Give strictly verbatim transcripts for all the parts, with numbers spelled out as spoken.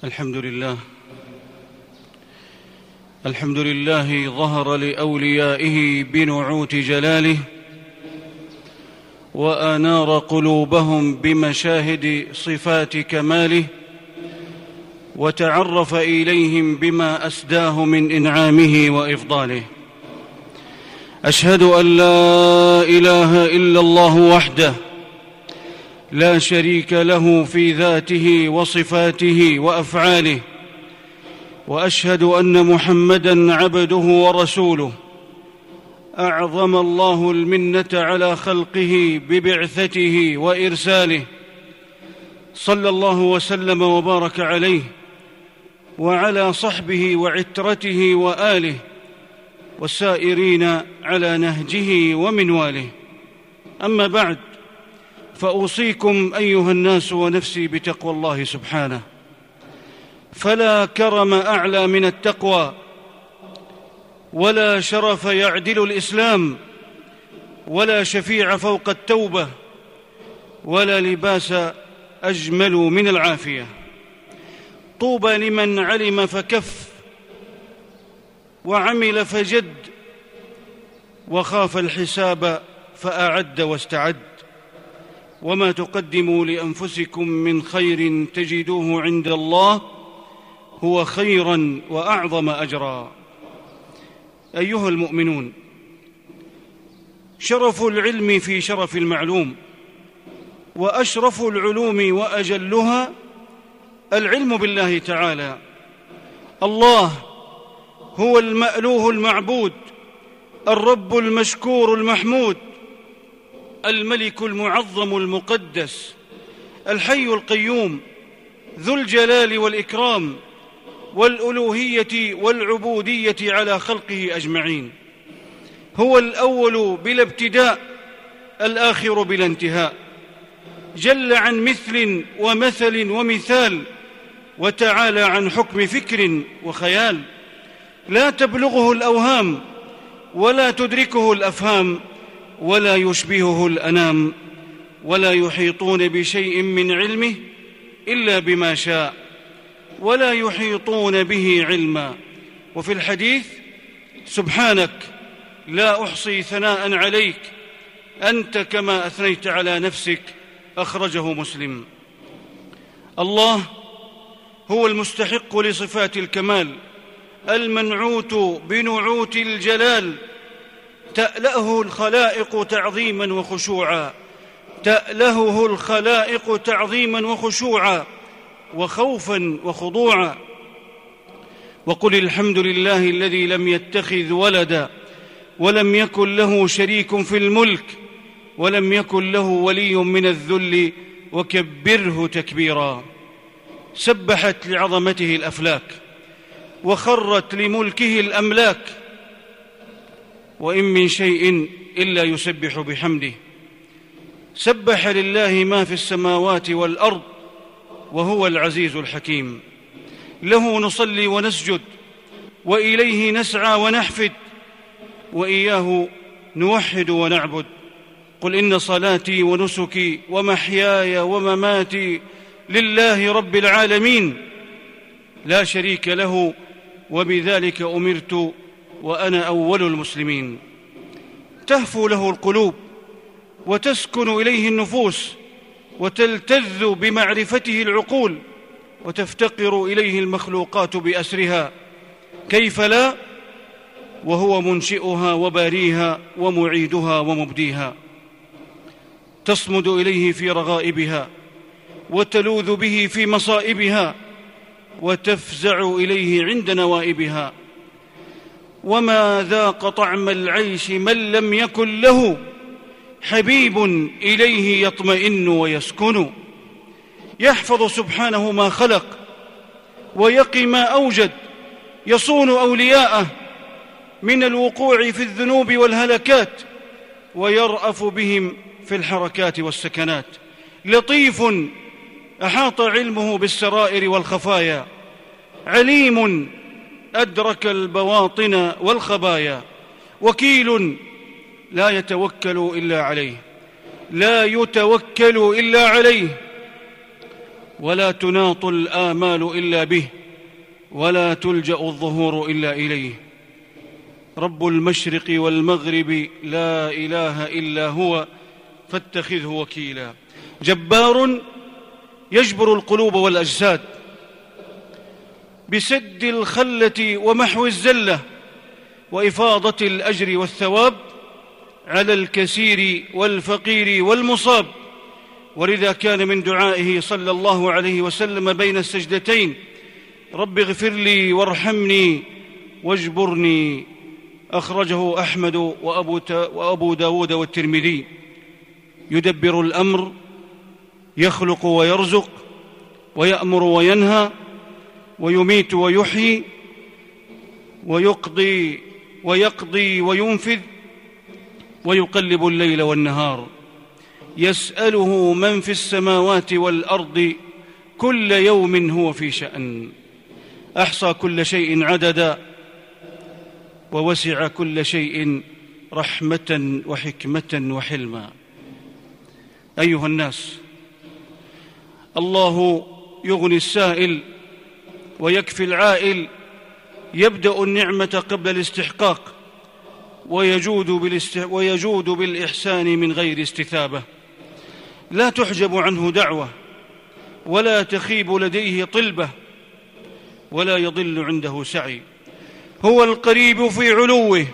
الحمد لله الحمد لله ظهر لأوليائه بنعوت جلاله وأنار قلوبهم بمشاهد صفات كماله وتعرف إليهم بما أسداه من إنعامه وإفضاله. أشهد أن لا إله إلا الله وحده لا شريك له في ذاته وصفاته وأفعاله، وأشهد أن محمدًا عبده ورسوله أعظم الله المنة على خلقه ببعثته وإرساله، صلى الله وسلم وبارك عليه وعلى صحبه وعترته وآله والسائرين على نهجه ومنواله. أما بعد، فأوصيكم أيها الناس ونفسي بتقوى الله سبحانه، فلا كرم أعلى من التقوى، ولا شرف يعدل الإسلام، ولا شفيع فوق التوبة، ولا لباس أجمل من العافية. طوبى لمن علم فكف، وعمل فجد، وخاف الحساب فأعد واستعد. وما تقدموا لأنفسكم من خير تجدوه عند الله هو خيرا وأعظم أجرا. أيها المؤمنون، شرف العلم في شرف المعلوم، وأشرف العلوم وأجلها العلم بالله تعالى. الله هو المألوه المعبود، الرب المشكور المحمود، الملك المعظم المقدس، الحي القيوم، ذو الجلال والإكرام والألوهية والعبودية على خلقه أجمعين. هو الأول بلا ابتداء، الآخر بلا انتهاء، جل عن مثل ومثل ومثال، وتعالى عن حكم فكر وخيال. لا تبلغه الأوهام، ولا تدركه الأفهام، ولا يشبهه الأنام، ولا يحيطون بشيء من علمه إلا بما شاء، ولا يحيطون به علما. وفي الحديث: سبحانك لا أحصي ثناء عليك أنت كما أثنيت على نفسك، أخرجه مسلم. الله هو المستحق لصفات الكمال، المنعوت بنعوت الجلال، تألهه الخلائق تعظيما وخشوعا، تألهه الخلائق تعظيما وخشوعا وخوفا وخضوعا. وقل الحمد لله الذي لم يتخذ ولدا ولم يكن له شريك في الملك ولم يكن له ولي من الذل وكبره تكبيرا. سبحت لعظمته الأفلاك، وخرت لملكه الأملاك، وإن من شيء إلا يسبح بحمده. سبح لله ما في السماوات والأرض، وهو العزيز الحكيم. له نصلي ونسجد، وإليه نسعى ونحفد، وإياه نوحد ونعبد. قل إن صلاتي ونسكي ومحياي ومماتي لله رب العالمين لا شريك له، وبذلك أمرت وأنا أول المسلمين. تهفو له القلوب، وتسكن إليه النفوس، وتلتذ بمعرفته العقول، وتفتقر إليه المخلوقات بأسرها. كيف لا، وهو منشئها وباريها ومعيدها ومبديها. تصمد إليه في رغائبها، وتلوذ به في مصائبها، وتفزع إليه عند نوائبها. وما ذاق طعم العيش من لم يكن له حبيب إليه يطمئن ويسكن. يحفظ سبحانه ما خلق، ويقي ما أوجد، يصون أولياءه من الوقوع في الذنوب والهلكات، ويرأف بهم في الحركات والسكنات. لطيف أحاط علمه بالسرائر والخفايا، عليم أدرك البواطن والخبايا، وكيل لا يتوكل إلا عليه، لا يتوكل إلا عليه. ولا تناط الآمال إلا به، ولا تلجأ الظهور إلا إليه. رب المشرق والمغرب لا إله إلا هو فاتخذه وكيلا. جبار يجبر القلوب والأجساد بسد الخلة ومحو الزلة وإفاضة الأجر والثواب على الكثير والفقير والمصاب. ولذا كان من دعائه صلى الله عليه وسلم بين السجدتين: رب اغفر لي وارحمني واجبرني. أخرجه أحمد وأبو, وأبو داود والترمذي. يدبر الأمر، يخلق ويرزق، ويأمر وينهى، ويميت ويحيي، ويقضي ويقضي وينفذ، ويقلب الليل والنهار. يسأله من في السماوات والأرض كل يوم هو في شأن. أحصى كل شيء عددا، ووسع كل شيء رحمة وحكمة وحلما. أيها الناس، الله يغني السائل ويكفي العائل، يبدأ النعمة قبل الاستحقاق، ويجود, بالاست... ويجود بالإحسان من غير استثابة. لا تحجب عنه دعوة، ولا تخيب لديه طلبة، ولا يضل عنده سعي. هو القريب في علوه،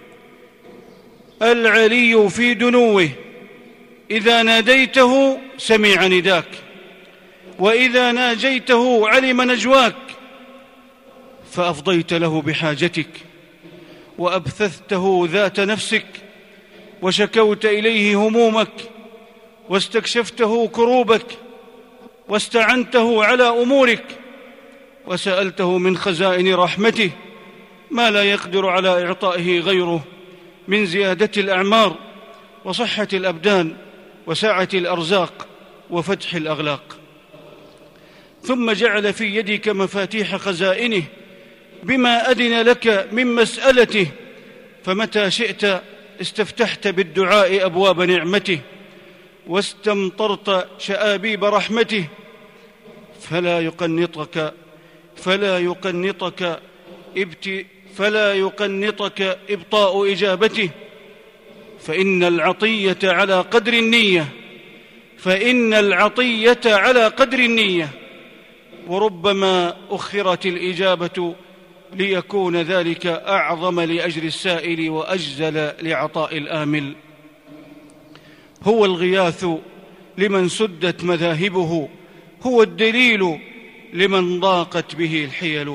العلي في دنوه. إذا ناديته سمع نداك، وإذا ناجيته علم نجواك. فأفضيت له بحاجتك، وأبثثته ذات نفسك، وشكوت إليه همومك، واستكشفته كروبك، واستعنته على أمورك، وسألته من خزائن رحمته ما لا يقدر على إعطائه غيره من زيادة الأعمار وصحة الأبدان وسعة الأرزاق وفتح الأغلاق. ثم جعل في يدك مفاتيح خزائنه بما أذن لك من مسألته، فمتى شئت استفتحت بالدعاء أبواب نعمته، واستمطرت شآبيب رحمته. فلا يقنطك فلا يقنطك ابت فلا يقنطك إبطاء إجابته، فإن العطية على قدر النية فإن العطية على قدر النية وربما أخرت الإجابة ليكون ذلك أعظم لأجر السائل وأجزل لعطاء الآمل. هو الغياث لمن سدت مذاهبه، هو الدليل لمن ضاقت به الحيل.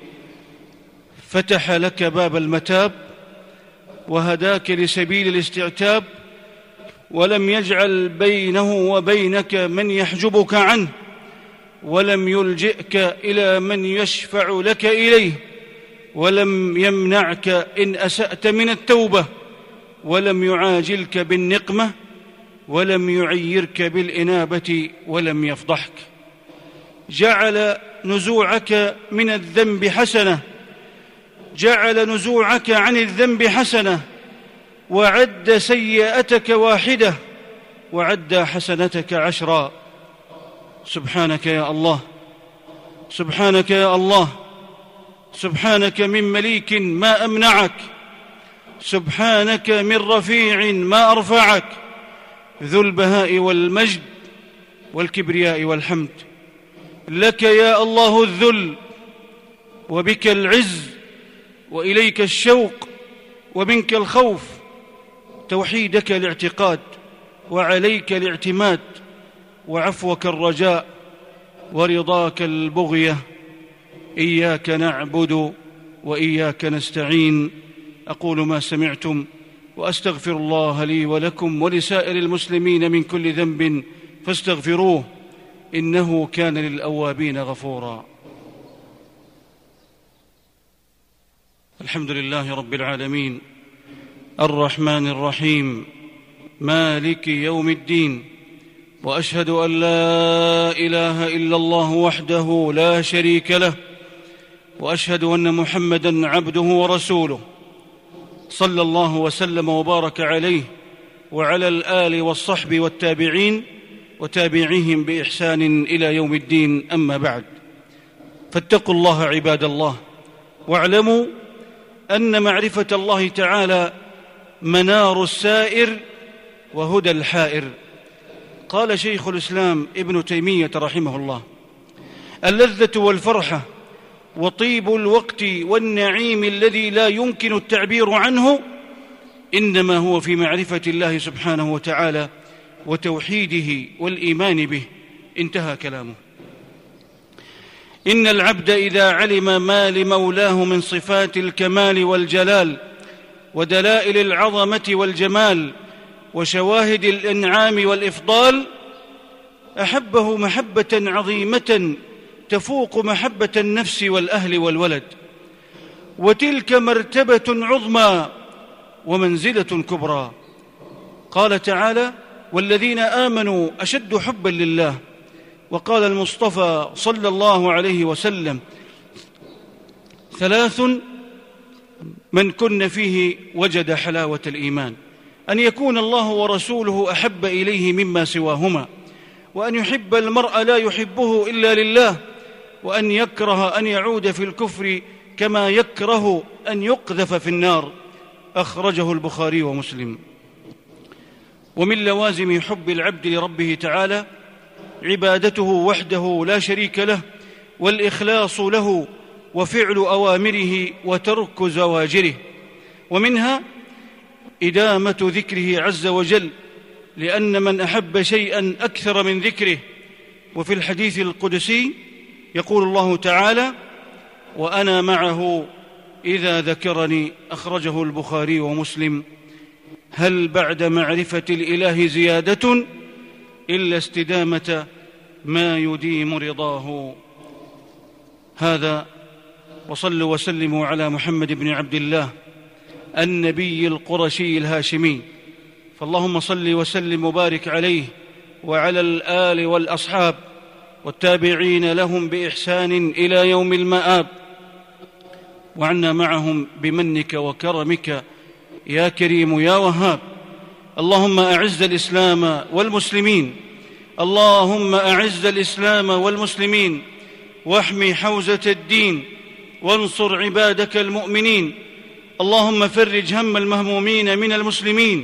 فتح لك باب المتاب وهداك لسبيل الاستعتاب، ولم يجعل بينه وبينك من يحجبك عنه، ولم يلجئك إلى من يشفع لك إليه، ولم يمنعك إن أسأت من التوبة، ولم يعاجلك بالنقمة، ولم يعيرك بالإنابة، ولم يفضحك. جعل نزوعك من الذنب حسنة جعل نزوعك عن الذنب حسنة وعد سيئتك واحدة وعد حسنتك عشرا. سبحانك يا الله، سبحانك يا الله، سبحانك من مليك ما أمنعك، سبحانك من رفيع ما أرفعك، ذو البهاء والمجد والكبرياء والحمد. لك يا الله الذل، وبك العز، وإليك الشوق، ومنك الخوف. توحيدك الاعتقاد، وعليك الاعتماد، وعفوك الرجاء، ورضاك البغية. إياك نعبد وإياك نستعين. أقول ما سمعتم، وأستغفر الله لي ولكم ولسائر المسلمين من كل ذنب فاستغفروه، إنه كان للأوابين غفورا. الحمد لله رب العالمين، الرحمن الرحيم، مالك يوم الدين، وأشهد أن لا إله إلا الله وحده لا شريك له، وأشهد أن محمدًا عبده ورسوله، صلى الله وسلم وبارك عليه وعلى الآل والصحب والتابعين وتابعيهم بإحسان إلى يوم الدين. أما بعد، فاتقوا الله عباد الله، واعلموا أن معرفة الله تعالى منار السائر وهدى الحائر. قال شيخ الإسلام ابن تيمية رحمه الله: اللذة والفرحة وطيب الوقت والنعيم الذي لا يمكن التعبير عنه إنما هو في معرفة الله سبحانه وتعالى وتوحيده والإيمان به. انتهى كلامه. إن العبد إذا علم ما لمولاه من صفات الكمال والجلال ودلائل العظمة والجمال وشواهد الإنعام والإفضال أحبه محبة عظيمة تفوق محبة النفس والأهل والولد، وتلك مرتبة عظمى ومنزلة كبرى. قال تعالى: والذين آمنوا أشد حبا لله. وقال المصطفى صلى الله عليه وسلم: ثلاث من كن فيه وجد حلاوة الإيمان: أن يكون الله ورسوله أحب إليه مما سواهما، وأن يحب المرء لا يحبه إلا لله، وأن يكره أن يعود في الكفر كما يكره أن يقذف في النار. أخرجه البخاري ومسلم. ومن لوازم حب العبد لربه تعالى عبادته وحده لا شريك له، والإخلاص له، وفعل أوامره وترك زواجره. ومنها إدامة ذكره عز وجل، لأن من أحب شيئا أكثر من ذكره. وفي الحديث القدسي يقول الله تعالى: وأنا معه إذا ذكرني. أخرجه البخاري ومسلم. هل بعد معرفة الإله زيادة إلا استدامة ما يديم رضاه؟ هذا، وصلوا وسلموا على محمد بن عبد الله النبي القرشي الهاشمي. فاللهم صل وسلم وبارك عليه وعلى الآل والأصحاب والتابعين لهم بإحسان إلى يوم المآب، وعنا معهم بمنك وكرمك يا كريم يا وهاب. اللهم أعز الإسلام والمسلمين، اللهم أعز الإسلام والمسلمين، واحمي حوزة الدين، وانصر عبادك المؤمنين. اللهم فرج هم المهمومين من المسلمين،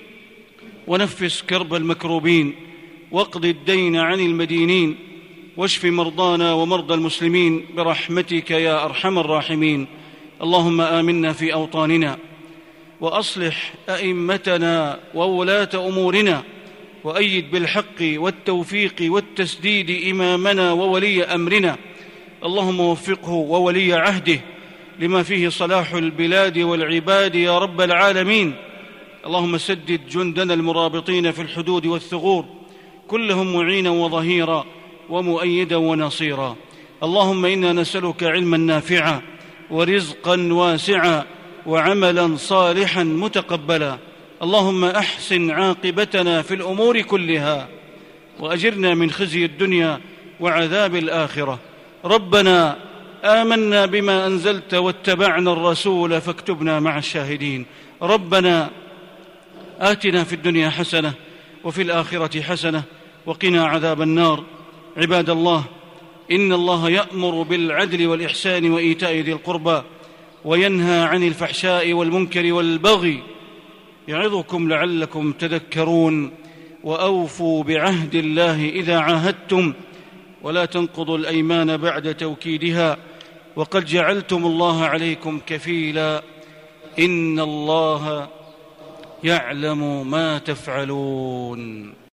ونفس كرب المكروبين، واقض الدين عن المدينين، واشف مرضانا ومرضى المسلمين برحمتك يا أرحم الراحمين. اللهم آمنا في أوطاننا، وأصلح أئمتنا وولاة أمورنا، وأيد بالحق والتوفيق والتسديد إمامنا وولي أمرنا. اللهم وفقه وولي عهده لما فيه صلاح البلاد والعباد يا رب العالمين. اللهم سدد جندنا المرابطين في الحدود والثغور، كلهم معينا وظهيرا ومؤيدا ونصيرا. اللهم إنا نسألك علما نافعا ورزقا واسعا وعملا صالحا متقبلا. اللهم أحسن عاقبتنا في الأمور كلها، وأجرنا من خزي الدنيا وعذاب الآخرة. ربنا آمنا بما أنزلت واتبعنا الرسول فاكتبنا مع الشاهدين. ربنا آتنا في الدنيا حسنة وفي الآخرة حسنة وقنا عذاب النار. عباد الله، إن الله يأمر بالعدل والإحسان وإيتاء ذي القربى، وينهى عن الفحشاء والمنكر والبغي، يعظكم لعلكم تذكرون. وأوفوا بعهد الله إذا عاهدتم، ولا تنقضوا الأيمان بعد توكيدها، وقد جعلتم الله عليكم كفيلا. إن الله يعلم ما تفعلون.